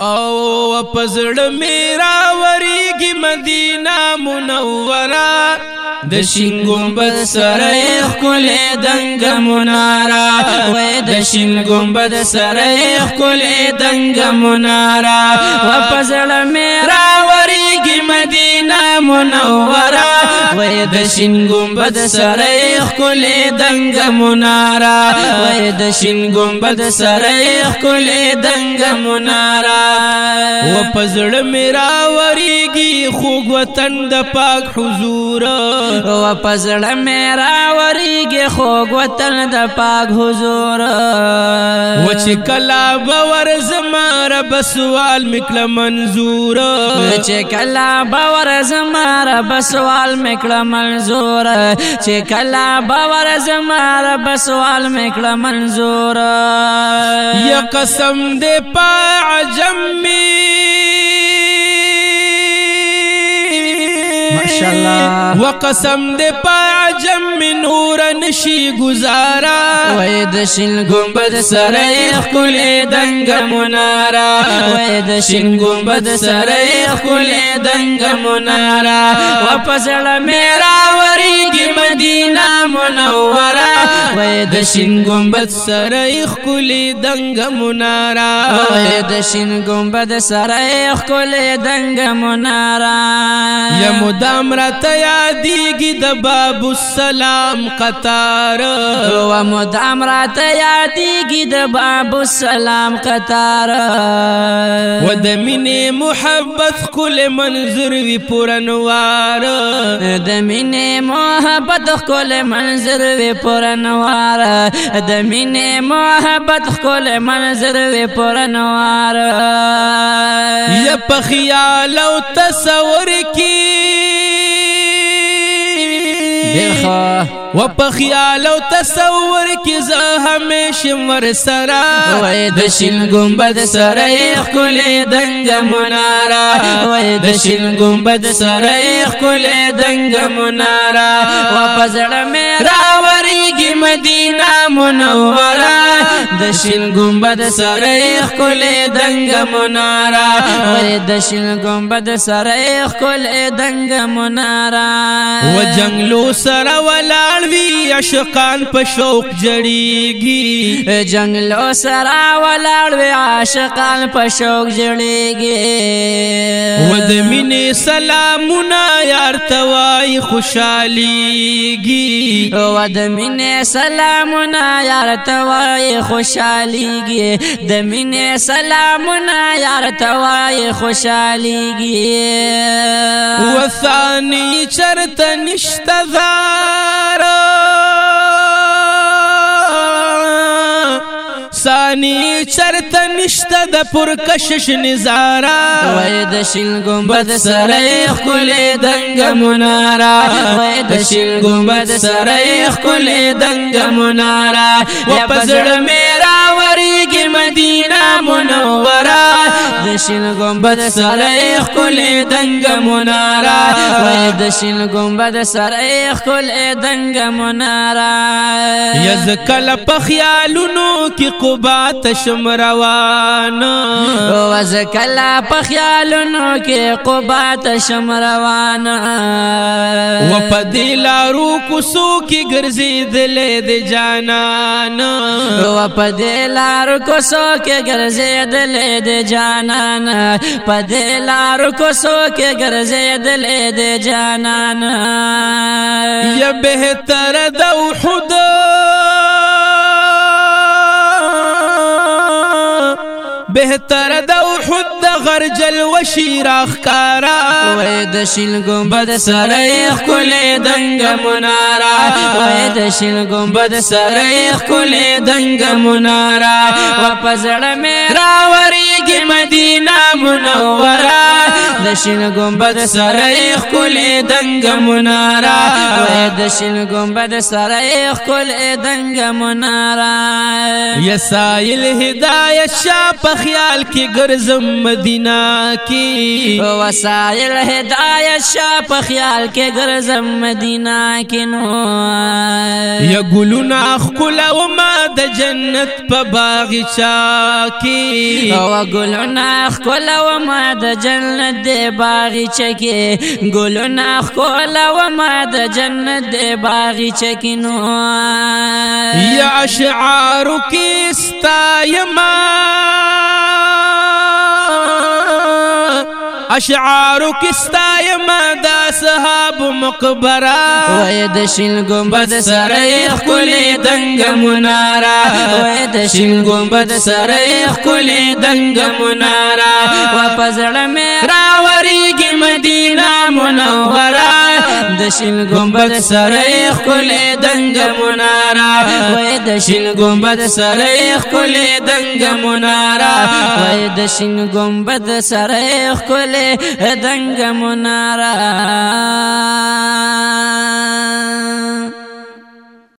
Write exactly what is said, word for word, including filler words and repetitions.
او پزړه میرا وریږي مدینه منوره د شین ګمبد سره ښکلې دنګ مناره وای د شین ګمبد سره ښکلې دنګ مناره و پزړه میرا وریږي مدینه منوره وای د شین ګمبد سره ښکلې دنګ مناره وای د شین ګمبد سره ښکلې دنګ مناره و پزړه میرا وریږي خوږ وطن د پاک حضور و پزړه میرا وریږي خوږ وطن د پاک حضور و چې کلا باور زما رب سوال میکړه منظور چې کلا باور زما رب سوال میکړه منظور چې کلا باور زما رب سوال میکړه منظور یا قسم دې په عجم می ماشاءالله وقسم دې په عجم می نور نشي گزارا وای د شین ګمبد سره ښکلې دنګ مناره وای د شین ګمبد سره ښکلې دنګ مناره و پزړه میرا وریږي مدینه منوره وای د شین ګمبد سره ښکلې دنګ مناره وای د شین ګمبد سره ښکلې دنګ مناره یا مدام راته یادېږي د باب السلام قطار و مدام راته یادېږي د باب السلام قطار و د مینې محبت ښکلی منظر وي پورنوار د مینې محبت ښکلی منظر وي پورنوار د مینې محبت ښکلی منظر وي پورنوار یا په خیال او تصور کې و په خیال او تصور کې زه همیشه ورسره وای د شین ګمبد سره ښکلې دنګ مناره وای د شین ګمبد سره ښکلې دنګ مناره و په زړه مې راوریږي مدینه منوره د شین ګمبد سره ښکلې دنګ مناره وای د شین ګمبد سره ښکلې دنګ مناره و جنگلو سره ولاړ وی عاشقان په شوق جړیږي جنگلو سره ولاړ وی عاشقان په شوق جړیږي و د مینې سلامونه یار توای خوشاليږي و د مینې سلامونه یار توای خوشاليږي د مینې سلامونه یار توای خوشاليږي و ثاني چرته نشته ثانی چرته نشته د پرکشش نظاره وای د شین ګمبد سره ښکلې دنګ مناره وای د شین ګمبد سره ښکلې دنګ مناره و په زړه مې راوریږي مدینه منوره د شین ګمبد سره ښکلې دنګ مناره وای د شین ګمبد سره ښکلې دنګ مناره یا زه کله په خیالونو کې قبا تشم روان و زه کله په خیالونو کې قبا تشم روان و په دې لارو کوڅو کې ګرځېدلې د جانان و په دې لارو کوڅو کې ګرځېدلې د جانان په دې لارو کوڅو کې ګرځېدلې د جانان یا بهتر د احد بهتر د احد د غرجل وشي راښکاره وای د شین ګمبد سره ښکلې دنګ مناره وای د شین ګمبد سره ښکلې دنګ مناره و په زړه مې راوریږي مدینه منوره د د شین گنبد سره خپل دنګ منارا وای د شین گنبد سره خپل دنګ منارا یا سائل هدایت شاه په خیال کې ګرځم مدینہ کې وسائل هدایت شاه په خیال کې ګرځم مدینہ کې نو یا ګلونا خپل او ما د جنت په باغچا کې او ګلونا خپل او ما د جنت د باغچا کې ګلونا خپل او ما د جنت د باغچا کې نو یا اشعار کې استایما اشعار کستایم دا صحاب مقبرہ وای د شین گنبد سره خپل دنګ منارا وای د شین گنبد سره خپل دنګ منارا و پزړه مې راوريږي مدینہ منوره د شین گنبد سره خپل دنګ منارا وای د شین گنبد سره خپل دنګ منارا وای د شین گنبد سره خپل دنګ منارا